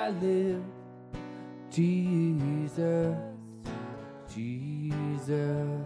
I live. Jesus, Jesus.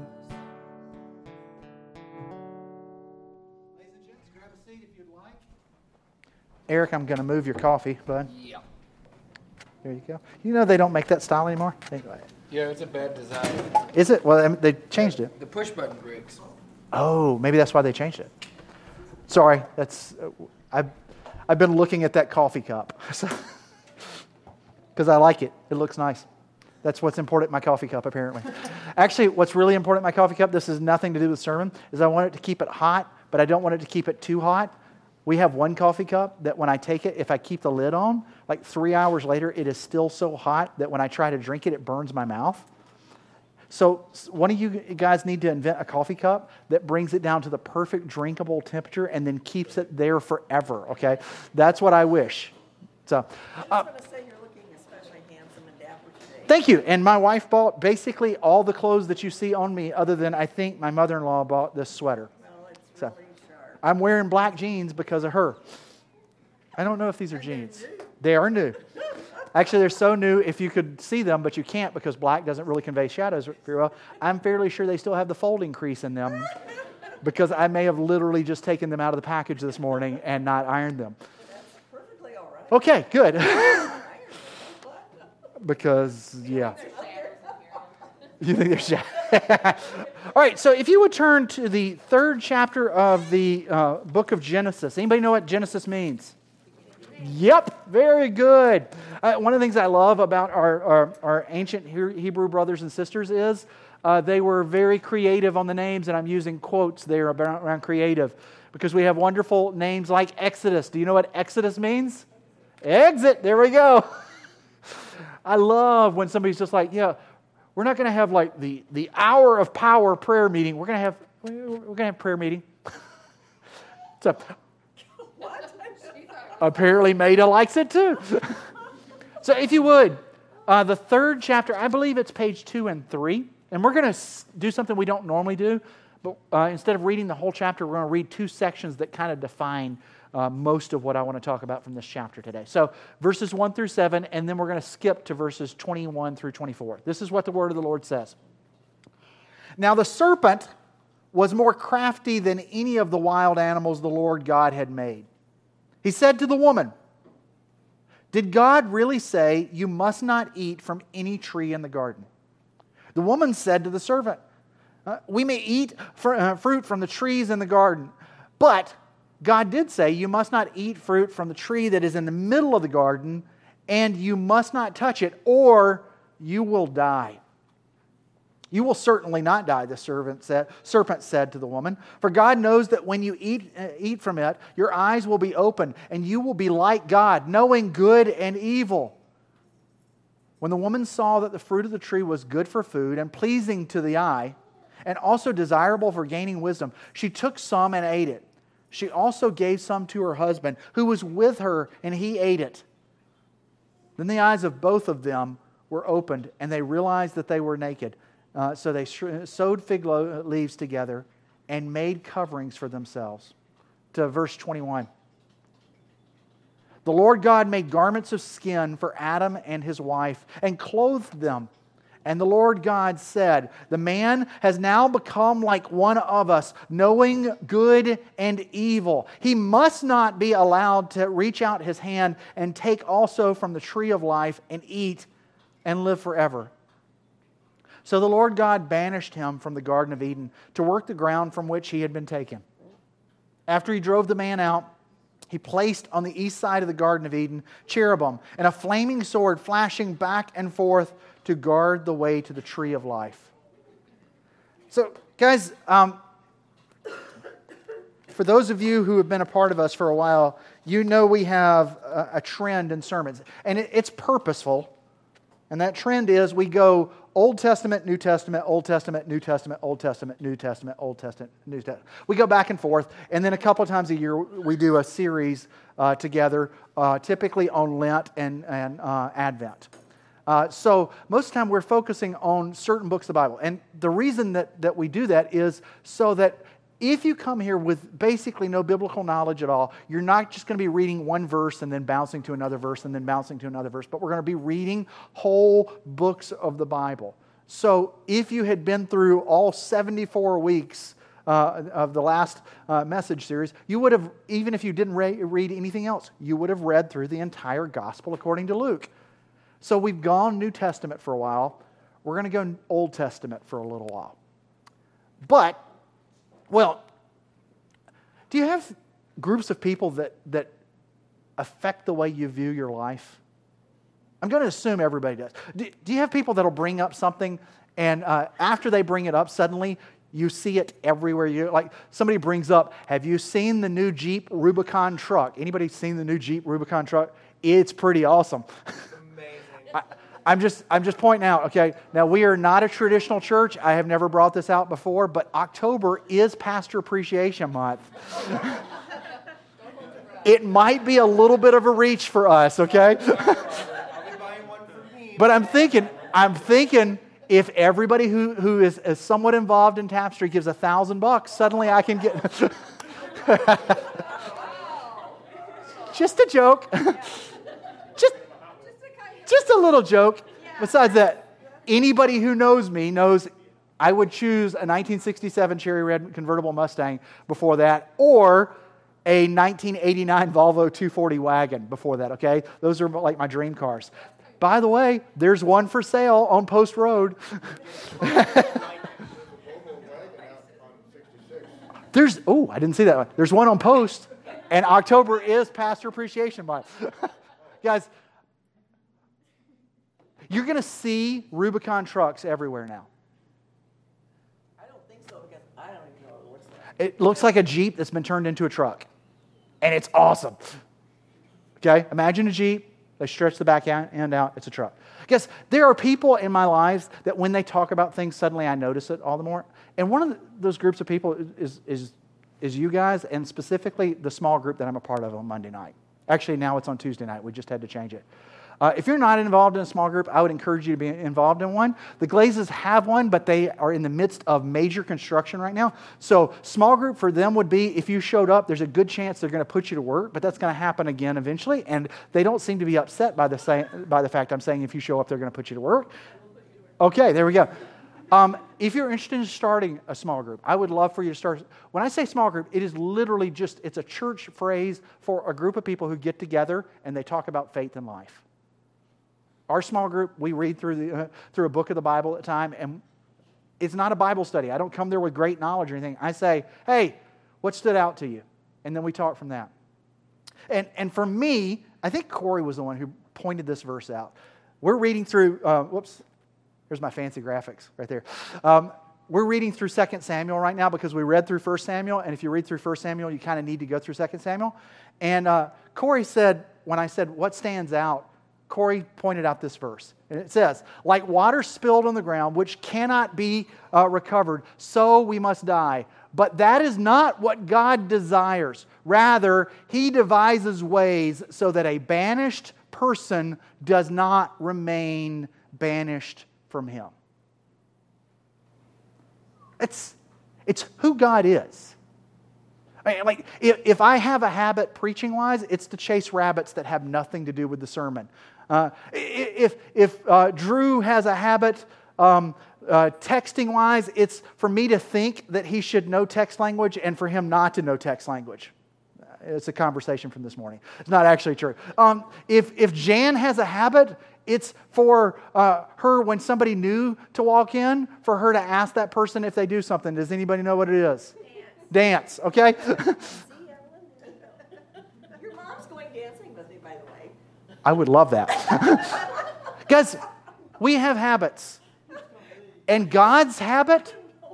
Ladies and gents, grab a seat if you'd like. Eric, I'm going to move your coffee, bud. Yeah. There you go. You know they don't make that style anymore? Yeah, it's a bad design. Is it? Well, they changed it. The push button breaks. Oh, maybe that's why they changed it. Sorry, that's I've been looking at that coffee cup because I like it. It looks nice. That's what's important in my coffee cup, apparently. Actually, what's really important in my coffee cup, this has nothing to do with sermon, is I want it to keep it hot, but I don't want it to keep it too hot. We have one coffee cup that when I take it, if I keep the lid on, like 3 hours later, it is still so hot that when I try to drink it, it burns my mouth. So one of you guys need to invent a coffee cup that brings it down to the perfect drinkable temperature and then keeps it there forever, okay? That's what I wish. So, I just want to say you're looking especially handsome and dapper today. thank you. And my wife bought basically all the clothes that you see on me other than I think my mother-in-law bought this sweater. Well, it's So, really sharp. I'm wearing black jeans because of her. I don't know if these are jeans. They are new. Actually, they're so new if you could see them, but you can't because black doesn't really convey shadows very well. I'm fairly sure they still have the folding crease in them because I may have literally just taken them out of the package this morning and not ironed them. That's perfectly all right. Okay, good. Because, yeah. You think they're shadows? All right, so if you would turn to the 3rd chapter of the book of Genesis. Anybody know what Genesis means? Yep, very good. One of the things I love about our ancient Hebrew brothers and sisters is they were very creative on the names, and I'm using quotes there around creative because we have wonderful names like Exodus. Do you know what Exodus means? Exit, there we go. I love when somebody's just like, yeah, we're not going to have like the hour of power prayer meeting. We're going to have prayer meeting. So, apparently Maida likes it too. So if you would, the 3rd chapter, I believe it's page 2 and 3. And we're going to do something we don't normally do. But instead of reading the whole chapter, we're going to read 2 sections that kind of define most of what I want to talk about from this chapter today. So verses 1 through 7, and then we're going to skip to verses 21 through 24. This is what the word of the Lord says. Now the serpent was more crafty than any of the wild animals the Lord God had made. He said to the woman, "Did God really say you must not eat from any tree in the garden?" The woman said to the serpent, "We may eat fruit from the trees in the garden, but God did say you must not eat fruit from the tree that is in the middle of the garden, and you must not touch it, or you will die." "You will certainly not die," the serpent said to the woman, "for God knows that when you eat from it, your eyes will be opened, and you will be like God, knowing good and evil." When the woman saw that the fruit of the tree was good for food and pleasing to the eye, and also desirable for gaining wisdom, she took some and ate it. She also gave some to her husband, who was with her, and he ate it. Then the eyes of both of them were opened, and they realized that they were naked. So they sewed fig leaves together and made coverings for themselves. To verse 21. The Lord God made garments of skin for Adam and his wife and clothed them. And the Lord God said, "The man has now become like one of us, knowing good and evil. He must not be allowed to reach out his hand and take also from the tree of life and eat and live forever." So the Lord God banished him from the Garden of Eden to work the ground from which he had been taken. After he drove the man out, he placed on the east side of the Garden of Eden cherubim and a flaming sword flashing back and forth to guard the way to the tree of life. So, guys, for those of you who have been a part of us for a while, you know we have a trend in sermons. And it's purposeful. And that trend is we go Old Testament, New Testament, Old Testament, New Testament, Old Testament, New Testament, Old Testament, New Testament. We go back and forth, and then a couple of times a year we do a series together, typically on Lent and Advent. So most of the time we're focusing on certain books of the Bible. And the reason that we do that is so that if you come here with basically no biblical knowledge at all, you're not just going to be reading one verse and then bouncing to another verse and then bouncing to another verse, but we're going to be reading whole books of the Bible. So if you had been through all 74 weeks of the last message series, you would have, even if you didn't read anything else, you would have read through the entire gospel according to Luke. So we've gone New Testament for a while. We're going to go Old Testament for a little while. But, well, do you have groups of people that affect the way you view your life? I'm going to assume everybody does. Do you have people that'll bring up something and after they bring it up, suddenly you see it everywhere? Like somebody brings up, have you seen the new Jeep Rubicon truck? Anybody seen the new Jeep Rubicon truck? It's pretty awesome. I'm just pointing out, okay, now we are not a traditional church. I have never brought this out before, but October is Pastor Appreciation Month. It might be a little bit of a reach for us, okay? But I'm thinking if everybody who is somewhat involved in Tapestry gives $1,000, suddenly I can get... Just a joke. Just a little joke. Besides that, anybody who knows me knows I would choose a 1967 Cherry Red convertible Mustang before that, or a 1989 Volvo 240 wagon before that, okay? Those are like my dream cars. By the way, there's one for sale on Post Road. I didn't see that one. There's one on Post, and October is Pastor Appreciation Month. Guys, you're going to see Rubicon trucks everywhere now. I don't think so because I don't even know what it looks like. It looks like a Jeep that's been turned into a truck. And it's awesome. Okay? Imagine a Jeep. They stretch the back end out. It's a truck. Guess there are people in my lives that when they talk about things, suddenly I notice it all the more. And one of those groups of people is you guys, and specifically the small group that I'm a part of on Monday night. Actually, now it's on Tuesday night. We just had to change it. If you're not involved in a small group, I would encourage you to be involved in one. The Glazes have one, but they are in the midst of major construction right now. So small group for them would be, if you showed up, there's a good chance they're going to put you to work, but that's going to happen again eventually. And they don't seem to be upset by the fact I'm saying if you show up, they're going to put you to work. Okay, there we go. If you're interested in starting a small group, I would love for you to start. When I say small group, it is literally it's a church phrase for a group of people who get together and they talk about faith and life. Our small group, we read through a book of the Bible at a time, and it's not a Bible study. I don't come there with great knowledge or anything. I say, hey, what stood out to you? And then we talk from that. And for me, I think Corey was the one who pointed this verse out. We're reading through, there's my fancy graphics right there. We're reading through 2 Samuel right now because we read through 1 Samuel, and if you read through 1 Samuel, you kind of need to go through 2 Samuel. And Corey said, when I said, what stands out, Corey pointed out this verse. And it says, like water spilled on the ground, which cannot be recovered, so we must die. But that is not what God desires. Rather, He devises ways so that a banished person does not remain banished from Him. It's who God is. I mean, like, if I have a habit preaching-wise, it's to chase rabbits that have nothing to do with the sermon. If Drew has a habit texting-wise, it's for me to think that he should know text language and for him not to know text language. It's a conversation from this morning. It's not actually true. If Jan has a habit, it's for her, when somebody new to walk in, for her to ask that person if they do something. Does anybody know what it is? Dance, okay? Your mom's going dancing with me, by the way. I would love that. Guys, we have habits. And God's habit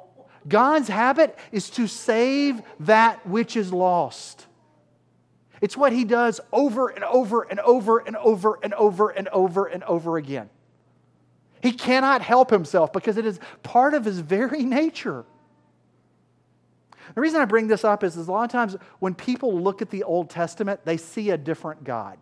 is to save that which is lost. It's what He does over and over and over and over and over and over and over again. He cannot help Himself because it is part of His very nature. The reason I bring this up is a lot of times when people look at the Old Testament, they see a different God.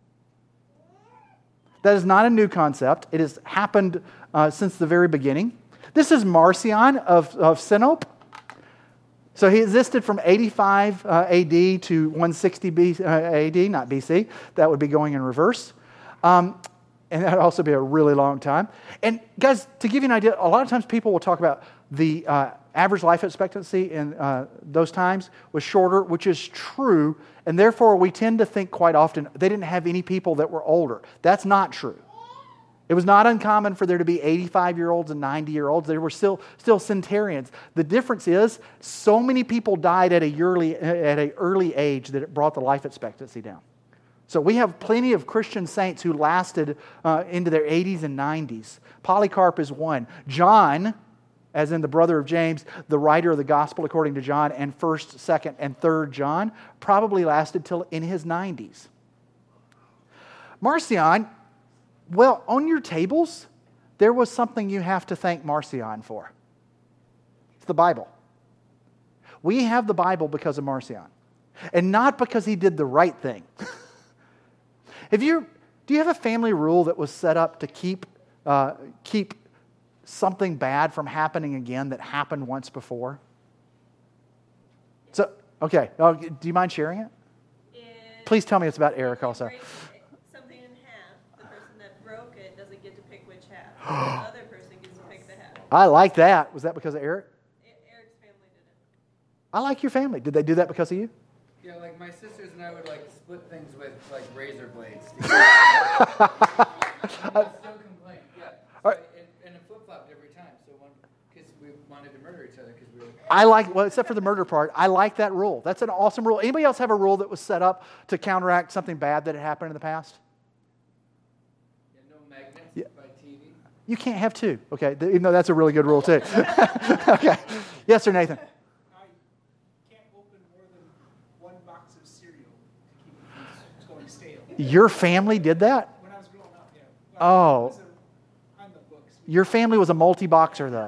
That is not a new concept. It has happened since the very beginning. This is Marcion of Sinope. So he existed from 85 AD to 160 AD, not BC. That would be going in reverse. And that would also be a really long time. And guys, to give you an idea, a lot of times people will talk about the average life expectancy in those times was shorter, which is true. And therefore, we tend to think quite often they didn't have any people that were older. That's not true. It was not uncommon for there to be 85-year-olds and 90-year-olds. There were still centenarians. The difference is so many people died at an early age that it brought the life expectancy down. So we have plenty of Christian saints who lasted into their 80s and 90s. Polycarp is one. John, as in the brother of James, the writer of the gospel according to John, and 1st, 2nd, and 3rd John, probably lasted till in his 90s. Marcion, well, on your tables, there was something you have to thank Marcion for. It's the Bible. We have the Bible because of Marcion, and not because he did the right thing. Do you have a family rule that was set up to keep something bad from happening again that happened once before? So, okay. Do you mind sharing it? Please tell me it's about Eric also. Something in half, the person that broke it doesn't get to pick which half. The other person gets to pick the half. I like that. Was that because of Eric? Eric's family did it. I like your family. Did they do that because of you? Yeah, like my sisters and I would like split things with like razor blades. Still complain. Yeah. So, and a flip flop every time. So because we wanted to murder each other because we were. Except for the murder part, I like that rule. That's an awesome rule. Anybody else have a rule that was set up to counteract something bad that had happened in the past? Yeah, no magnets by TV. You can't have two. Okay, even though that's a really good rule too. Okay. Yes, sir, Nathan. Your family did that? When I was growing up, yeah. Oh. On the books. Your family was a multi-boxer, though.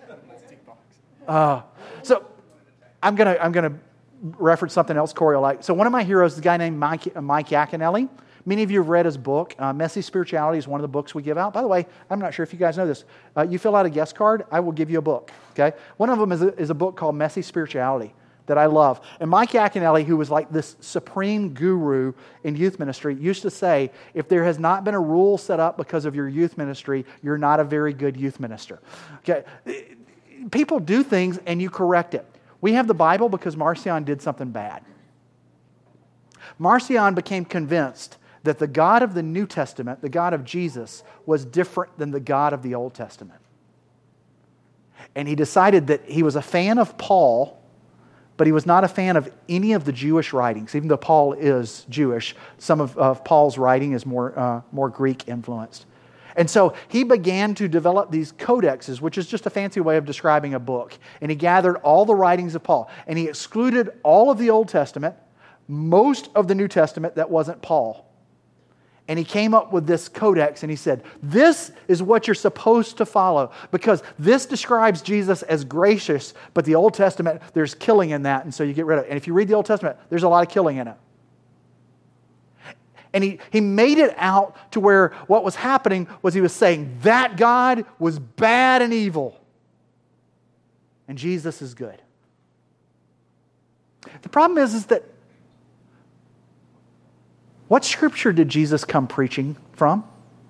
So I'm gonna reference something else Corey will like. So one of my heroes is a guy named Mike Yaconelli. Many of you have read his book. Messy Spirituality is one of the books we give out. By the way, I'm not sure if you guys know this. You fill out a guest card, I will give you a book. Okay. One of them is a book called Messy Spirituality that I love. And Mike Yaconelli, who was like this supreme guru in youth ministry, used to say, if there has not been a rule set up because of your youth ministry, you're not a very good youth minister. Okay, people do things and you correct it. We have the Bible because Marcion did something bad. Marcion became convinced that the God of the New Testament, the God of Jesus, was different than the God of the Old Testament. And he decided that he was a fan of Paul, but he was not a fan of any of the Jewish writings. Even though Paul is Jewish, some of Paul's writing is more Greek influenced. And so he began to develop these codexes, which is just a fancy way of describing a book. And he gathered all the writings of Paul. And he excluded all of the Old Testament, most of the New Testament that wasn't Paul. And he came up with this codex and he said, this is what you're supposed to follow because this describes Jesus as gracious, but the Old Testament, there's killing in that, and so you get rid of it. And if you read the Old Testament, there's a lot of killing in it. And he made it out to where what was happening was he was saying that God was bad and evil, and Jesus is good. The problem is that what scripture did Jesus come preaching from?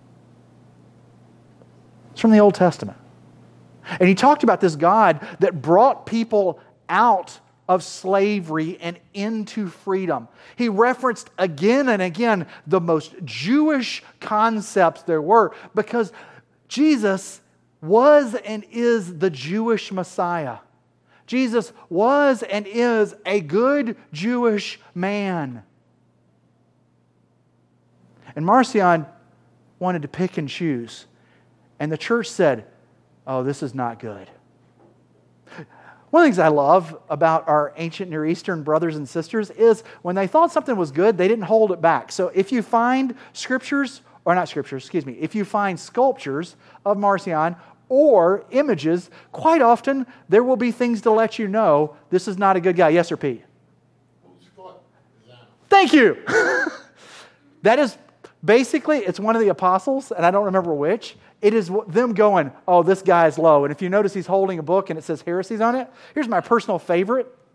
It's from the Old Testament. And he talked about this God that brought people out of slavery and into freedom. He referenced again and again the most Jewish concepts there were because Jesus was and is the Jewish Messiah. Jesus was and is a good Jewish man. And Marcion wanted to pick and choose. And the church said, oh, this is not good. One of the things I love about our ancient Near Eastern brothers and sisters is when they thought something was good, they didn't hold it back. So if you find if you find sculptures of Marcion or images, quite often there will be things to let you know this is not a good guy. Yes, sir, Pete? Thank you. That is basically, it's one of the apostles, and I don't remember which. It is them going, oh, this guy is low. And if you notice he's holding a book and it says heresies on it, here's my personal favorite.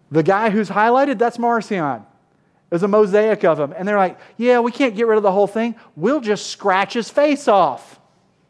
The guy who's highlighted, that's Marcion. There's a mosaic of him. And they're like, yeah, we can't get rid of the whole thing. We'll just scratch his face off.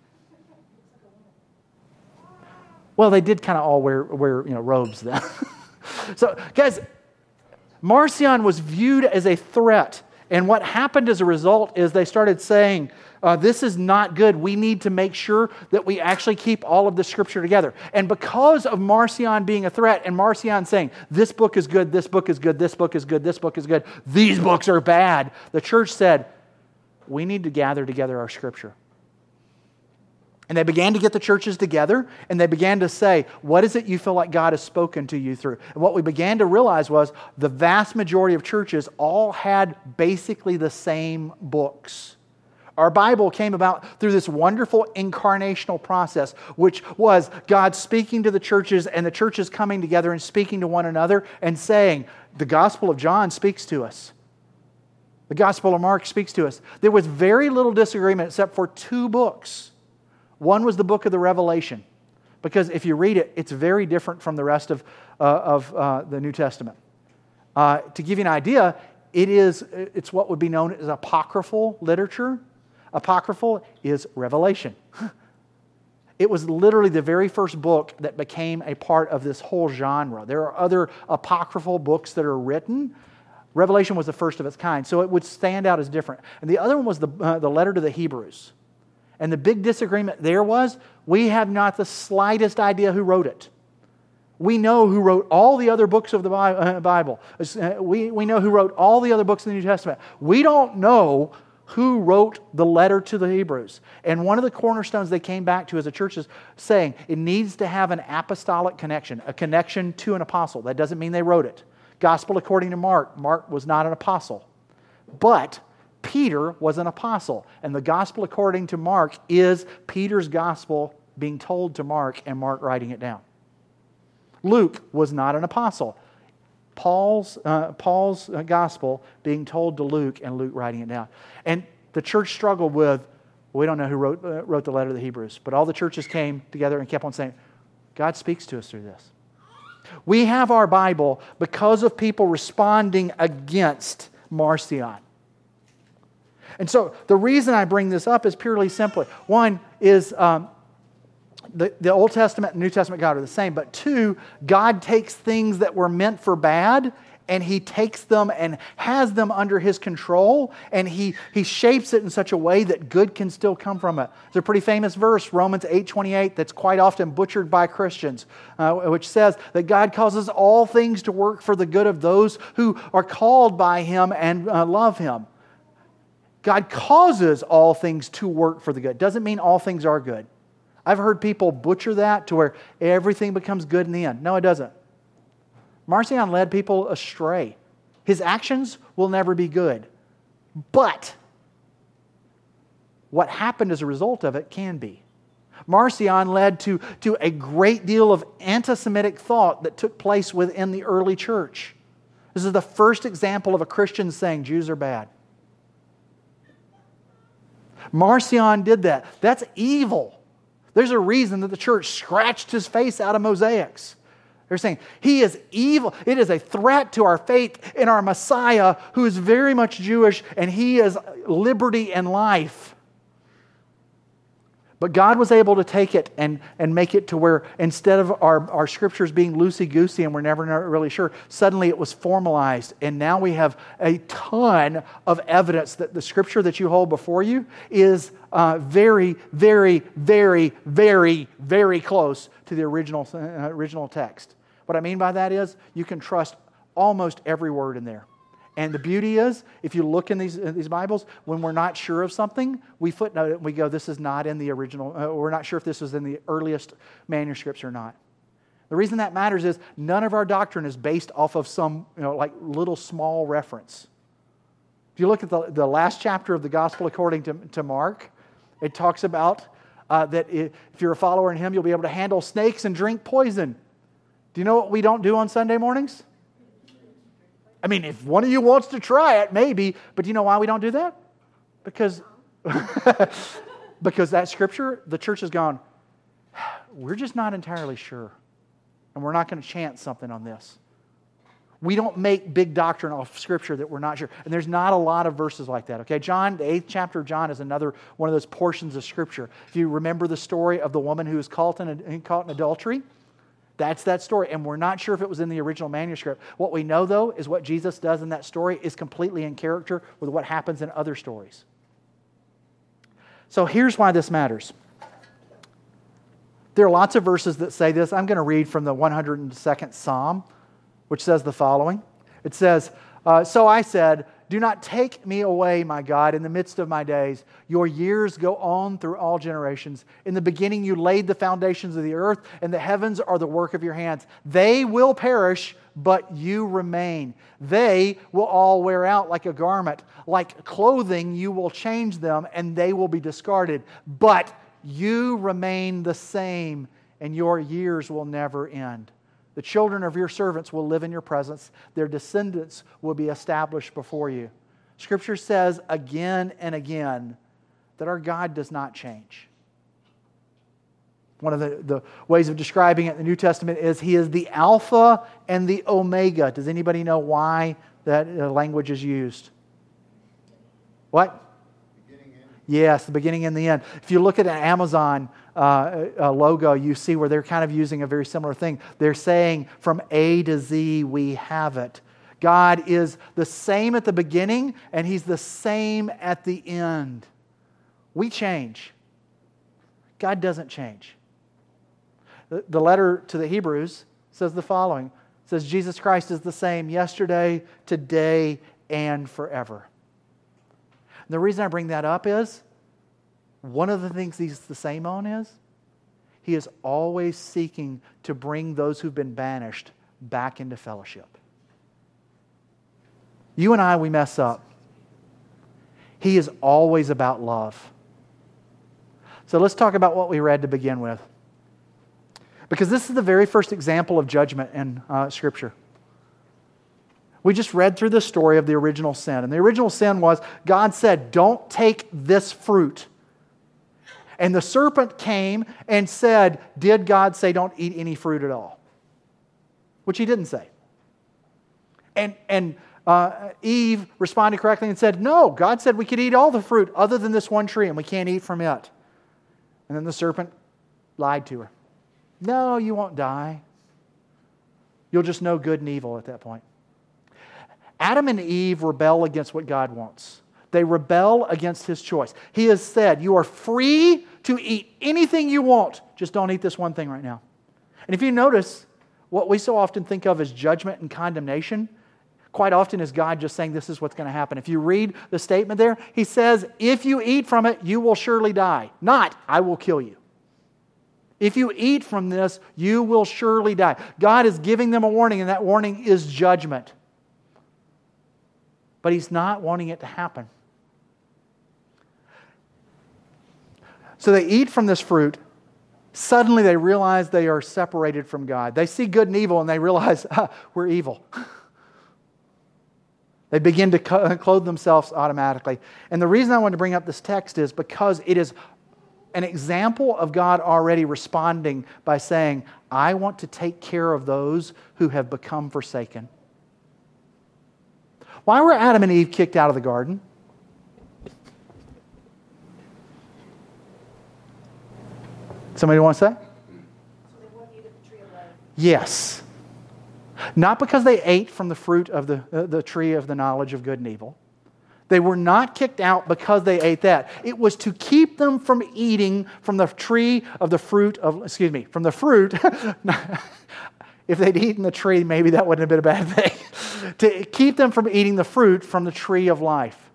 Well, they did kind of all wear robes then. So, guys, Marcion was viewed as a threat. And what happened as a result is they started saying, this is not good. We need to make sure that we actually keep all of the Scripture together. And because of Marcion being a threat and Marcion saying, this book is good, this book is good, this book is good, this book is good, these books are bad, the church said, we need to gather together our Scripture. And they began to get the churches together, and they began to say, what is it you feel like God has spoken to you through? And what we began to realize was the vast majority of churches all had basically the same books. Our Bible came about through this wonderful incarnational process, which was God speaking to the churches and the churches coming together and speaking to one another and saying, the Gospel of John speaks to us. The Gospel of Mark speaks to us. There was very little disagreement except for two books. One was the book of the Revelation, because if you read it, it's very different from the rest of the New Testament. To give you an idea, it's what would be known as apocryphal literature. Apocryphal is Revelation. It was literally the very first book that became a part of this whole genre. There are other apocryphal books that are written. Revelation was the first of its kind, so it would stand out as different. And the other one was the letter to the Hebrews. And the big disagreement there was, we have not the slightest idea who wrote it. We know who wrote all the other books of the Bible. We know who wrote all the other books in the New Testament. We don't know who wrote the letter to the Hebrews. And one of the cornerstones they came back to as a church is saying it needs to have an apostolic connection, a connection to an apostle. That doesn't mean they wrote it. Gospel according to Mark. Mark was not an apostle. But Peter was an apostle. And the gospel according to Mark is Peter's gospel being told to Mark and Mark writing it down. Luke was not an apostle. Paul's gospel being told to Luke and Luke writing it down. And the church struggled with, we don't know who wrote the letter to the Hebrews, but all the churches came together and kept on saying, God speaks to us through this. We have our Bible because of people responding against Marcion. And so the reason I bring this up is purely simply, one is the Old Testament and New Testament God are the same, but two, God takes things that were meant for bad and He takes them and has them under His control, and He shapes it in such a way that good can still come from it. There's a pretty famous verse, Romans 8:28, that's quite often butchered by Christians, which says that God causes all things to work for the good of those who are called by Him and love Him. God causes all things to work for the good. Doesn't mean all things are good. I've heard people butcher that to where everything becomes good in the end. No, it doesn't. Marcion led people astray. His actions will never be good. But what happened as a result of it can be. Marcion led to a great deal of anti-Semitic thought that took place within the early church. This is the first example of a Christian saying Jews are bad. Marcion did that. That's evil. There's a reason that the church scratched his face out of mosaics. They're saying, he is evil. It is a threat to our faith in our Messiah, who is very much Jewish, and He is liberty and life. But God was able to take it and make it to where instead of our scriptures being loosey-goosey and we're never really sure, suddenly it was formalized. And now we have a ton of evidence that the scripture that you hold before you is very, very, very, very, very close to the original text. What I mean by that is you can trust almost every word in there. And the beauty is, if you look in these Bibles, when we're not sure of something, we footnote it and we go, this is not in the original, we're not sure if this was in the earliest manuscripts or not. The reason that matters is none of our doctrine is based off of some like little small reference. If you look at the last chapter of the Gospel according to Mark, it talks about that if you're a follower in Him, you'll be able to handle snakes and drink poison. Do you know what we don't do on Sunday mornings? I mean, if one of you wants to try it, maybe. But do you know why we don't do that? Because that scripture, the church has gone, we're just not entirely sure. And we're not going to chance something on this. We don't make big doctrine off Scripture that we're not sure. And there's not a lot of verses like that, okay? John, the 8th chapter of John is another one of those portions of Scripture. If you remember the story of the woman who was caught in adultery, that's that story. And we're not sure if it was in the original manuscript. What we know, though, is what Jesus does in that story is completely in character with what happens in other stories. So here's why this matters. There are lots of verses that say this. I'm going to read from the 102nd Psalm, which says the following. It says, "So I said, do not take me away, my God, in the midst of my days. Your years go on through all generations. In the beginning you laid the foundations of the earth, and the heavens are the work of your hands. They will perish, but you remain. They will all wear out like a garment. Like clothing you will change them, and they will be discarded. But you remain the same, and your years will never end. The children of your servants will live in your presence. Their descendants will be established before you." Scripture says again and again that our God does not change. One of the ways of describing it in the New Testament is He is the Alpha and the Omega. Does anybody know why that language is used? What? Yes, the beginning and the end. If you look at an Amazon logo, you see where they're kind of using a very similar thing. They're saying, from A to Z, we have it. God is the same at the beginning, and He's the same at the end. We change. God doesn't change. The letter to the Hebrews says the following. It says, Jesus Christ is the same yesterday, today, and forever. The reason I bring that up is, one of the things He's the same on is, He is always seeking to bring those who've been banished back into fellowship. You and I, we mess up. He is always about love. So let's talk about what we read to begin with. Because this is the very first example of judgment in Scripture. We just read through the story of the original sin. And the original sin was, God said, don't take this fruit. And the serpent came and said, did God say don't eat any fruit at all? Which He didn't say. And Eve responded correctly and said, no, God said we could eat all the fruit other than this one tree and we can't eat from it. And then the serpent lied to her. No, you won't die. You'll just know good and evil at that point. Adam and Eve rebel against what God wants. They rebel against His choice. He has said, you are free to eat anything you want. Just don't eat this one thing right now. And if you notice, what we so often think of as judgment and condemnation, quite often is God just saying this is what's going to happen. If you read the statement there, He says, if you eat from it, you will surely die. Not, I will kill you. If you eat from this, you will surely die. God is giving them a warning, and that warning is judgment. But He's not wanting it to happen. So they eat from this fruit. Suddenly they realize they are separated from God. They see good and evil and they realize, we're evil. They begin to clothe themselves automatically. And the reason I want to bring up this text is because it is an example of God already responding by saying, I want to take care of those who have become forsaken. Why were Adam and Eve kicked out of the garden? Somebody want to say? So they won't eat of the tree of life. Yes. Not because they ate from the fruit of the tree of the knowledge of good and evil. They were not kicked out because they ate that. It was to keep them from eating from the tree of the fruit of, from the fruit. If they'd eaten the tree, maybe that wouldn't have been a bad thing. To keep them from eating the fruit from the tree of life.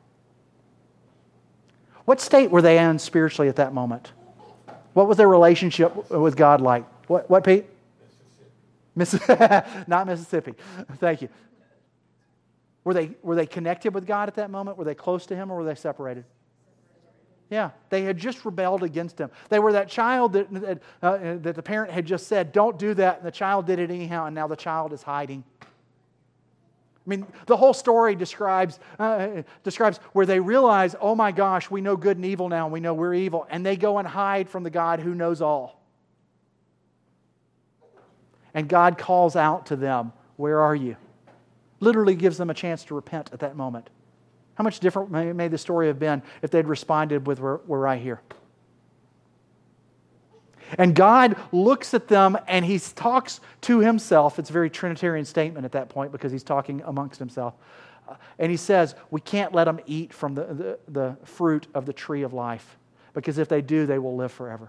What state were they in spiritually at that moment? What was their relationship with God like? What Pete? Mississippi. Not Mississippi. Thank you. Were they connected with God at that moment? Were they close to Him, or were they separated? Yeah, they had just rebelled against Him. They were that child that the parent had just said, don't do that, and the child did it anyhow, and now the child is hiding. I mean, the whole story describes where they realize, oh my gosh, we know good and evil now, and we know we're evil, and they go and hide from the God who knows all. And God calls out to them, where are you? literally gives them a chance to repent at that moment. How much different may the story have been if they'd responded with, we're right here. And God looks at them and He talks to Himself. It's a very Trinitarian statement at that point because He's talking amongst Himself. And He says, we can't let them eat from the fruit of the tree of life, because if they do, they will live forever.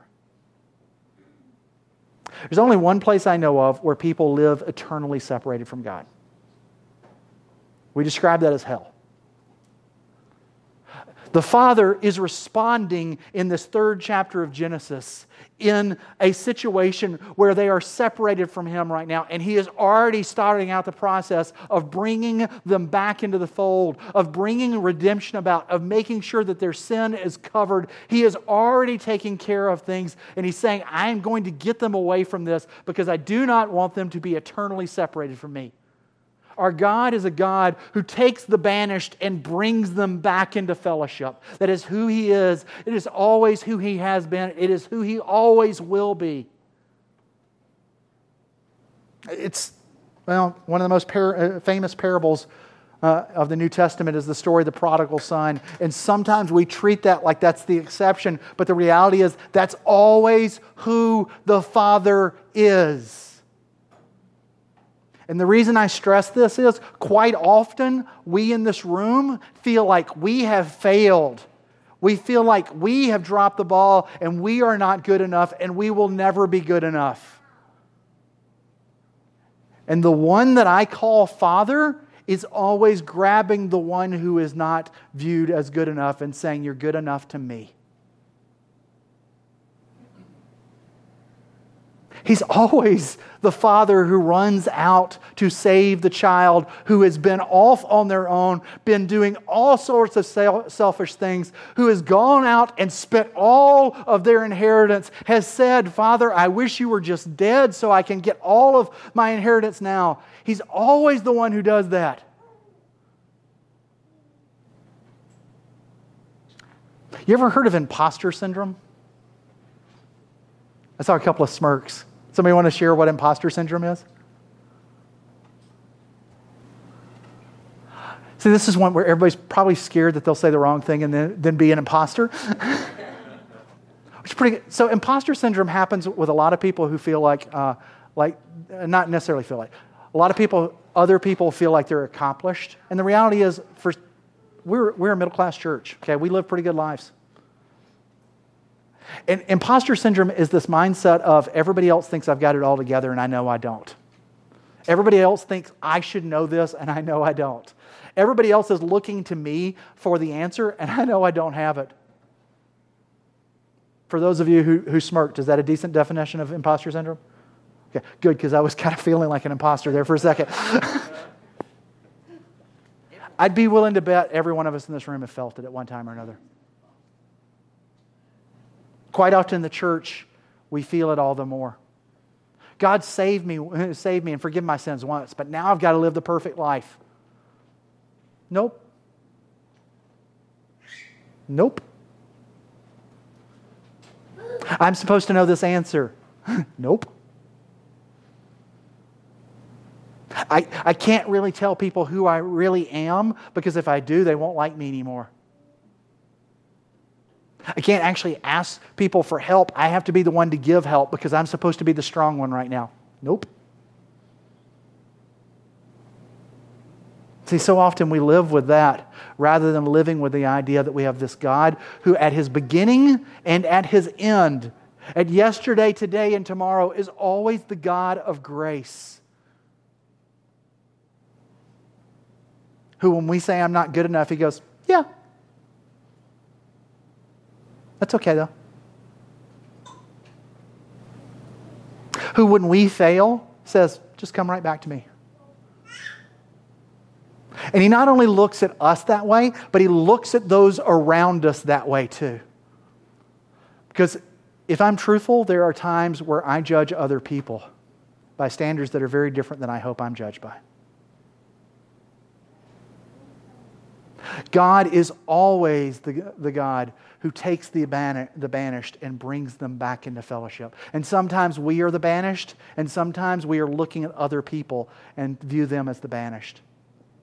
There's only one place I know of where people live eternally separated from God. We describe that as hell. The Father is responding in this 3rd chapter of Genesis in a situation where they are separated from Him right now, and He is already starting out the process of bringing them back into the fold, of bringing redemption about, of making sure that their sin is covered. He is already taking care of things, and He's saying, I am going to get them away from this because I do not want them to be eternally separated from Me. Our God is a God who takes the banished and brings them back into fellowship. That is who He is. It is always who He has been. It is who He always will be. It's, one of the most famous parables of the New Testament is the story of the prodigal son. And sometimes we treat that like that's the exception, but the reality is that's always who the Father is. And the reason I stress this is, quite often, we in this room feel like we have failed. We feel like we have dropped the ball and we are not good enough and we will never be good enough. And the one that I call Father is always grabbing the one who is not viewed as good enough and saying, you're good enough to me. He's always the father who runs out to save the child who has been off on their own, been doing all sorts of selfish things, who has gone out and spent all of their inheritance, has said, Father, I wish you were just dead so I can get all of my inheritance now. He's always the one who does that. You ever heard of imposter syndrome? I saw a couple of smirks. Somebody want to share what imposter syndrome is? See, this is one where everybody's probably scared that they'll say the wrong thing and then be an imposter. Which is pretty good. So imposter syndrome happens with a lot of people who feel like not necessarily feel like. A lot of people, other people feel like they're accomplished. And the reality is, we're a middle-class church. Okay, we live pretty good lives. And imposter syndrome is this mindset of everybody else thinks I've got it all together and I know I don't. Everybody else thinks I should know this and I know I don't. Everybody else is looking to me for the answer and I know I don't have it. For those of you who smirked, is that a decent definition of imposter syndrome? Okay, good, because I was kind of feeling like an imposter there for a second. I'd be willing to bet every one of us in this room have felt it at one time or another. Quite often in the church, we feel it all the more. God saved me and forgive my sins once, but now I've got to live the perfect life. Nope. I'm supposed to know this answer. Nope. I can't really tell people who I really am because if I do, they won't like me anymore. I can't actually ask people for help. I have to be the one to give help because I'm supposed to be the strong one right now. Nope. See, so often we live with that rather than living with the idea that we have this God who at His beginning and at His end, at yesterday, today, and tomorrow, is always the God of grace. Who, when we say I'm not good enough, He goes, yeah. That's okay, though. Who, when we fail, says, just come right back to me. And He not only looks at us that way, but He looks at those around us that way too. Because if I'm truthful, there are times where I judge other people by standards that are very different than I hope I'm judged by. God is always the God who takes the banished and brings them back into fellowship. And sometimes we are the banished, and sometimes we are looking at other people and view them as the banished.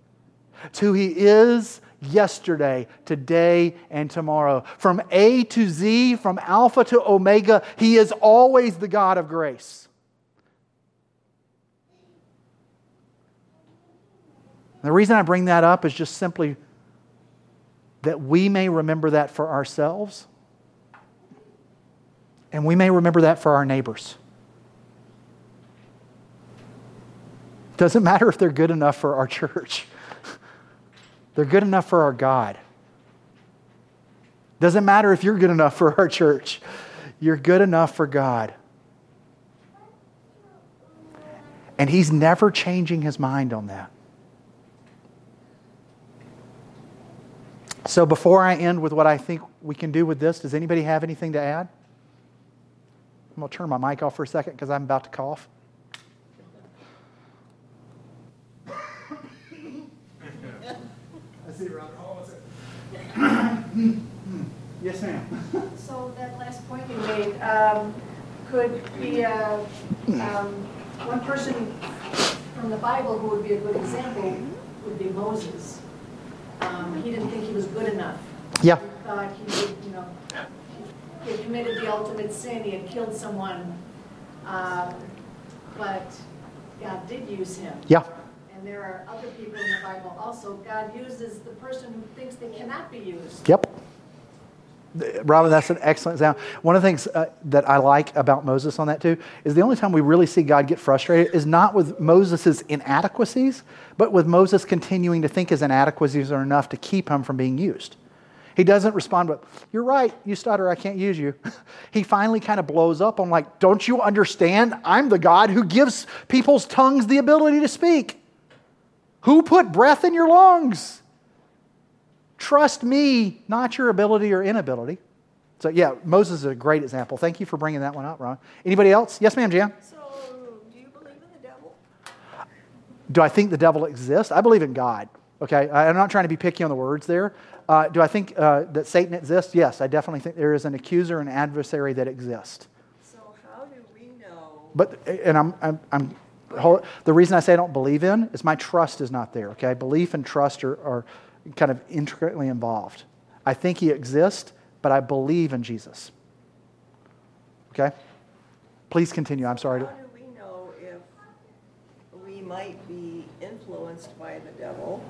It's who He is yesterday, today, and tomorrow. From A to Z, from Alpha to Omega, He is always the God of grace. The reason I bring that up is just simply that we may remember that for ourselves, and we may remember that for our neighbors. Doesn't matter if they're good enough for our church. They're good enough for our God. Doesn't matter if you're good enough for our church. You're good enough for God. And He's never changing His mind on that. So before I end with what I think we can do with this, does anybody have anything to add? I'm going to turn my mic off for a second because I'm about to cough. I see Robert. Hold on. Yes, ma'am. So that last point you made, could be one person from the Bible who would be a good example would be Moses. He didn't think he was good enough. Yeah. He thought he did, he had committed the ultimate sin. He had killed someone, but God did use him. Yeah. And there are other people in the Bible also. God uses the person who thinks they cannot be used. Yep. Robin, that's an excellent example. One of the things that I like about Moses on that too is the only time we really see God get frustrated is not with Moses' inadequacies, but with Moses continuing to think his inadequacies are enough to keep him from being used. He doesn't respond with, "You're right, you stutter, I can't use you." He finally kind of blows up on like, "Don't you understand? I'm the God who gives people's tongues the ability to speak. Who put breath in your lungs? Trust me, not your ability or inability." So yeah, Moses is a great example. Thank you for bringing that one up, Ron. Anybody else? Yes, ma'am, Jan? So, do you believe in the devil? Do I think the devil exists? I believe in God. Okay, I'm not trying to be picky on the words there. Do I think that Satan exists? Yes, I definitely think there is an accuser and adversary that exists. So how do we know? But the reason I say I don't believe in is my trust is not there. Okay, belief and trust are kind of intricately involved. I think He exists, but I believe in Jesus. Okay? Please continue. I'm sorry. How do we know if we might be influenced by the devil?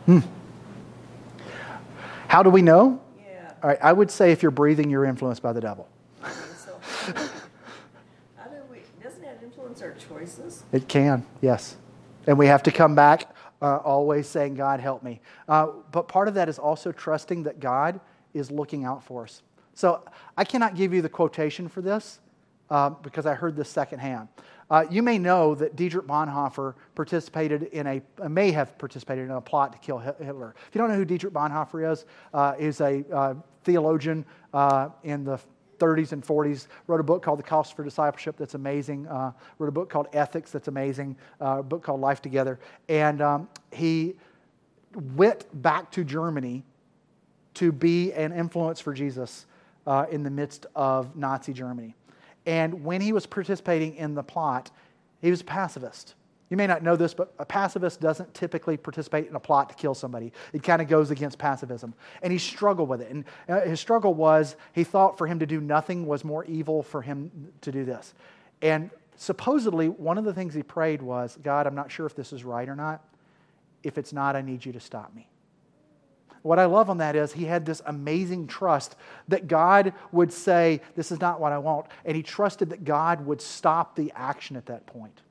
How do we know? Yeah. All right, I would say if you're breathing, you're influenced by the devil. Okay, so how do we, doesn't that influence our choices? It can, yes. And we have to come back always saying, "God, help me." But part of that is also trusting that God is looking out for us. So I cannot give you the quotation for this because I heard this secondhand. You may know that Dietrich Bonhoeffer may have participated in a plot to kill Hitler. If you don't know who Dietrich Bonhoeffer is a theologian in the 30s and 40s, wrote a book called The Cost for Discipleship that's amazing, wrote a book called Ethics that's amazing, a book called Life Together. And he went back to Germany to be an influence for Jesus in the midst of Nazi Germany. And when he was participating in the plot, he was a pacifist. You may not know this, but a pacifist doesn't typically participate in a plot to kill somebody. It kind of goes against pacifism. And he struggled with it. And his struggle was, he thought for him to do nothing was more evil for him to do this. And supposedly, one of the things he prayed was, "God, I'm not sure if this is right or not. If it's not, I need you to stop me." What I love on that is he had this amazing trust that God would say, "This is not what I want." And he trusted that God would stop the action at that point.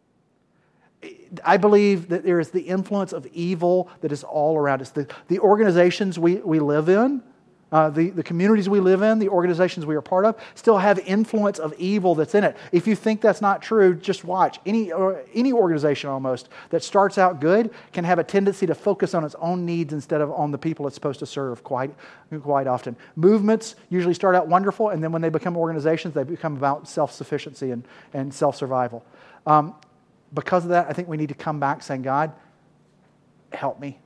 I believe that there is the influence of evil that is all around us. The organizations we live in, the communities we live in, the organizations we are part of, still have influence of evil that's in it. If you think that's not true, just watch. Any organization almost that starts out good can have a tendency to focus on its own needs instead of on the people it's supposed to serve quite often. Movements usually start out wonderful, and then when they become organizations, they become about self-sufficiency and self-survival. Because of that, I think we need to come back saying, "God, help me.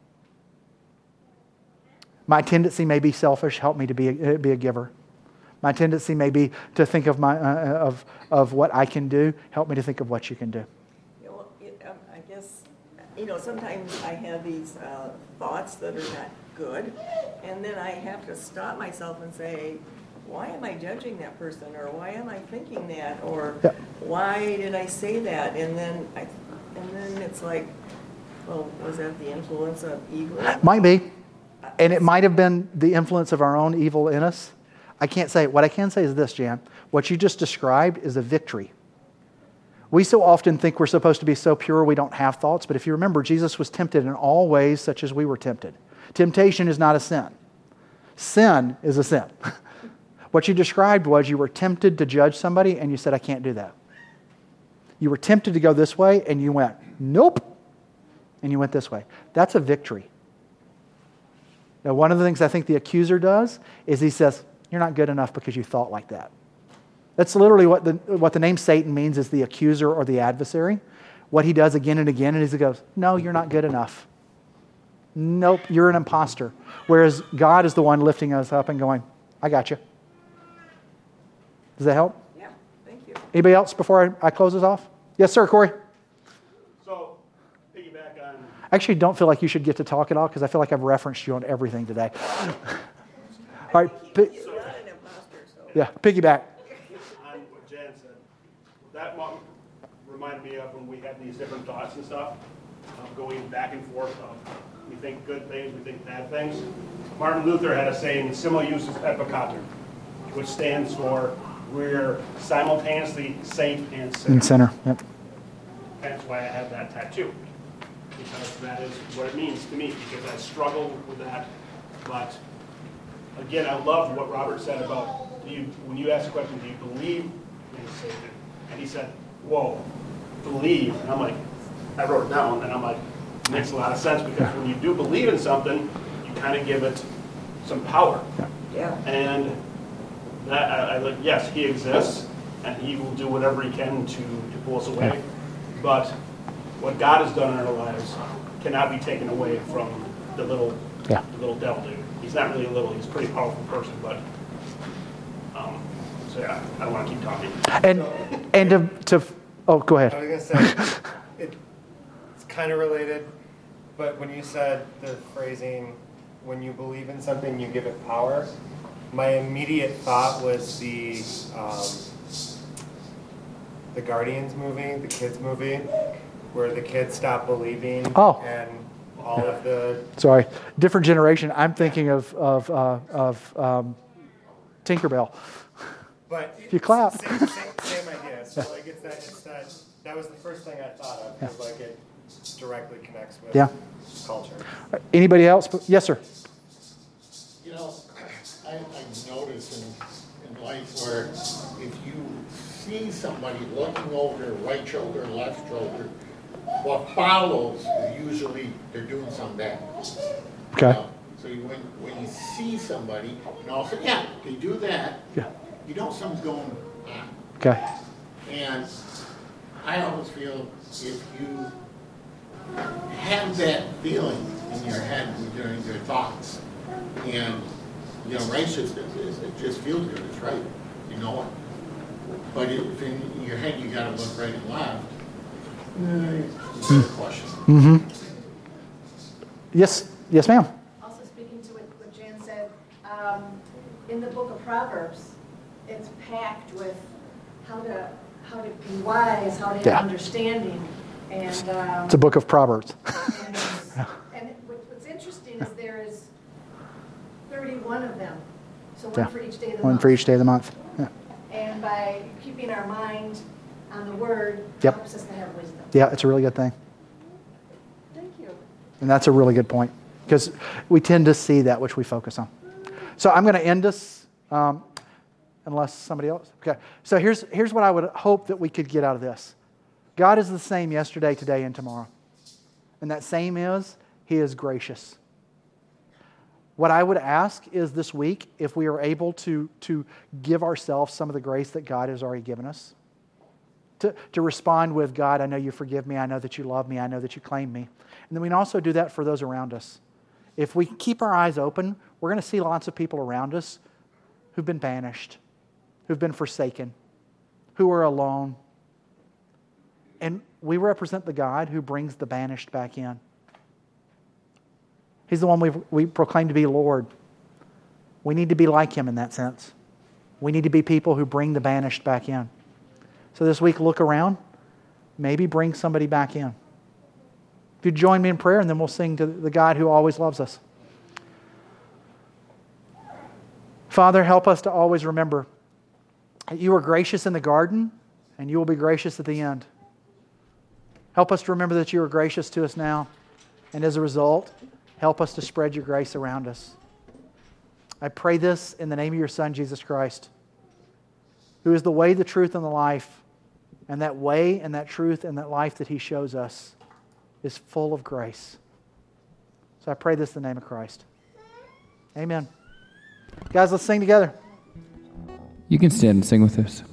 My tendency may be selfish. Help me to be a giver. My tendency may be to think of of what I can do. Help me to think of what you can do." You know, I guess sometimes I have these thoughts that are not good, and then I have to stop myself and say, why am I judging that person, or why am I thinking that, or Yeah. why did I say that? And then it's like, well, was that the influence of ego? Might be. And it might have been the influence of our own evil in us. I can't say. What I can say is this, Jan. What you just described is a victory. We so often think we're supposed to be so pure we don't have thoughts, but if you remember, Jesus was tempted in all ways such as we were tempted. Temptation is not a sin. Sin is a sin. What you described was you were tempted to judge somebody and you said, I can't do that. You were tempted to go this way and you went, nope. And you went this way. That's a victory. Now, one of the things I think the accuser does is he says, you're not good enough because you thought like that. That's literally what the name Satan means, is the accuser or the adversary. What he does again and again, and he goes, no, you're not good enough. Nope, you're an imposter. Whereas God is the one lifting us up and going, I got you. Does that help? Yeah, thank you. Anybody else before I close this off? Yes, sir, Corey. So, piggyback on... I actually don't feel like you should get to talk at all because I feel like I've referenced you on everything today. All right. You're not an imposter, so. Yeah, piggyback. On what Jan said, that reminded me of when we had these different thoughts and stuff, going back and forth. We think good things, we think bad things. Martin Luther had a saying, simul justus et peccator, which stands for we're simultaneously saint and sinner. In center. Yep. That's why I have that tattoo, because that is what it means to me, because I struggle with that. But again, I love what Robert said about, when you ask the question, do you believe in Satan? And he said, whoa, believe. And I'm like, I wrote it down, and I'm like, it makes a lot of sense, because when you do believe in something, you kind of give it some power. Yeah. And that, I like, yes, he exists, and he will do whatever he can to pull us away. But what God has done in our lives cannot be taken away from the little devil dude. He's not really a little, he's a pretty powerful person, but so yeah, I don't want to keep talking. And oh, go ahead. I was going to say, it's kind of related, but when you said the phrasing, when you believe in something, you give it power, my immediate thought was the Guardians movie, the kids movie, where the kids stop believing and all of the... Sorry, different generation. I'm thinking of Tinkerbell. But if you clap. Same idea. So like that was the first thing I thought of, because like it directly connects with culture. Anybody else? Yes, sir. You know, I noticed in life where if you see somebody looking over their right shoulder, left shoulder, what follows is usually they're doing something bad. Okay. So when you see somebody, and all of a sudden, yeah, they do that, you know something's going on. Okay. And I always feel if you have that feeling in your head during your thoughts, and you know, righteousness it just feels good, it's right, you know it. But if in your head you gotta look right and left, it's a question. Mm-hmm. Yes, ma'am. Also speaking to what Jan said, in the book of Proverbs, it's packed with how to be wise, how to have understanding, and it's a book of Proverbs. and what's interesting is there is 31 of them, so one for each day of the month. One for each day of the month. Yeah. And by keeping our mind on the Word, helps us to have wisdom. Yeah, it's a really good thing. Thank you. And that's a really good point, because we tend to see that which we focus on. So I'm going to end this, unless somebody else. Okay. So here's what I would hope that we could get out of this. God is the same yesterday, today, and tomorrow. And that same is, He is gracious. What I would ask is this week, if we are able to give ourselves some of the grace that God has already given us, to respond with, God, I know you forgive me, I know that you love me, I know that you claim me. And then we can also do that for those around us. If we keep our eyes open, we're going to see lots of people around us who've been banished, who've been forsaken, who are alone. And we represent the God who brings the banished back in. He's the one we proclaim to be Lord. We need to be like Him in that sense. We need to be people who bring the banished back in. So this week, look around. Maybe bring somebody back in. If you join me in prayer, and then we'll sing to the God who always loves us. Father, help us to always remember that You were gracious in the garden, and You will be gracious at the end. Help us to remember that You are gracious to us now, and as a result, help us to spread Your grace around us. I pray this in the name of Your Son, Jesus Christ, who is the way, the truth, and the life. And that way and that truth and that life that He shows us is full of grace. So I pray this in the name of Christ. Amen. Guys, let's sing together. You can stand and sing with us.